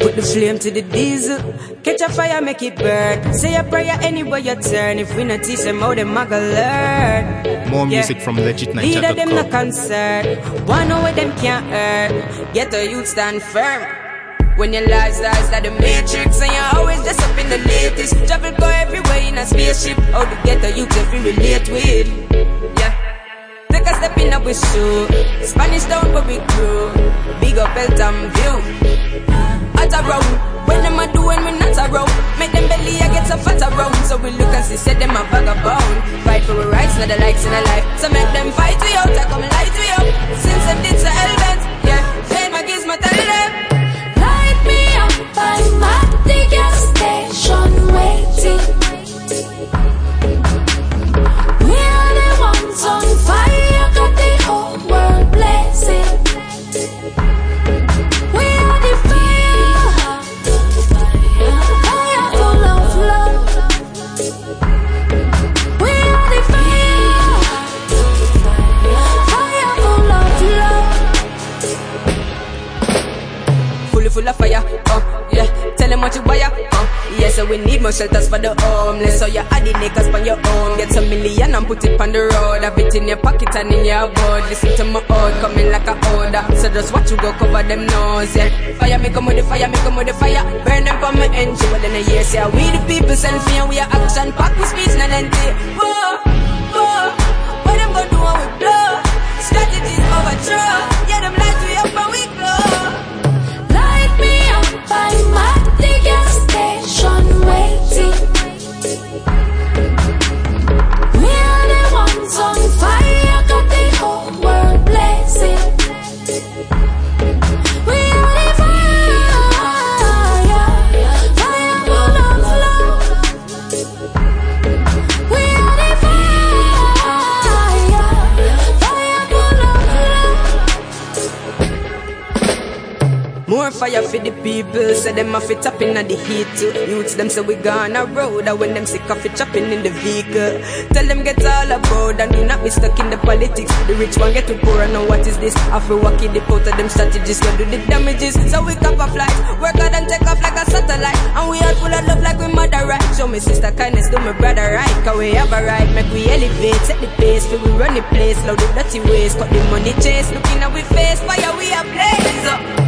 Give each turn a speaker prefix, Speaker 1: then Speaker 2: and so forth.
Speaker 1: Put the flame to the diesel, catch a fire, make it burn. Say a prayer anywhere you turn. If we not teach them how them a go learn.
Speaker 2: More music from legitniger.com.
Speaker 1: Leader them not concerned. One know where them can't earn. Get the youth stand firm. When your lies like the matrix, and you're always just up in the latest. Travel go everywhere in a spaceship. How to get the youth if we relate with. Yeah. Take a step in up with shoe. Spanish down but we crew. Big up Elton View. At around, when them a do when we not around. Make them belly I get so fat around. So we look and see, say them a vagabond. Fight for our rights, not the likes in a life. So make them fight we out, I come light we up. Since them did so hellbent, yeah. Fame my gives my tell them.
Speaker 3: Light me up, I'm at the gas station waiting. We are the ones on fire, got the whole world blazing. We are the fire, fire full of love. We are the fire, fire full of love.
Speaker 1: Full of fire, oh yeah. Tell them what you buy, yeah. So we need more shelters for the homeless. So you add the niggas on your own. Get some million and put it on the road. Have it in your pocket and in your board. Listen to my old, coming like a order. So just watch you go cover them nose, yeah. Fire me come with the fire, me come with the fire. Burn them for my engine, but in a year, say we the people selfie and we are action packed with speech and empty. Whoa, whoa, what them gonna do when we blow? Strategies overthrow, yeah them lights we up and we glow.
Speaker 3: Light me up, I'm at the gas station waiting. We are the ones on fire, got the whole world blazing. We are the fire, fire full of love. We are the fire, fire full of love.
Speaker 1: More fire for the people, say them a fit up in the heat too. Youths them say we gone a road, and when them sick of it chopping in the vehicle. Tell them get all about and do not be stuck in the politics. The rich one get too poor and know what is this. After walking the out of them strategies, we do the damages. So we cover flights, work hard and take off like a satellite. And we are full of love like we mother right. Show me sister kindness, do my brother right. Cause we have a right, make we elevate, set the pace. Till we run the place, load the dirty ways, cut the money chase. Looking at we face, fire we are blaze up.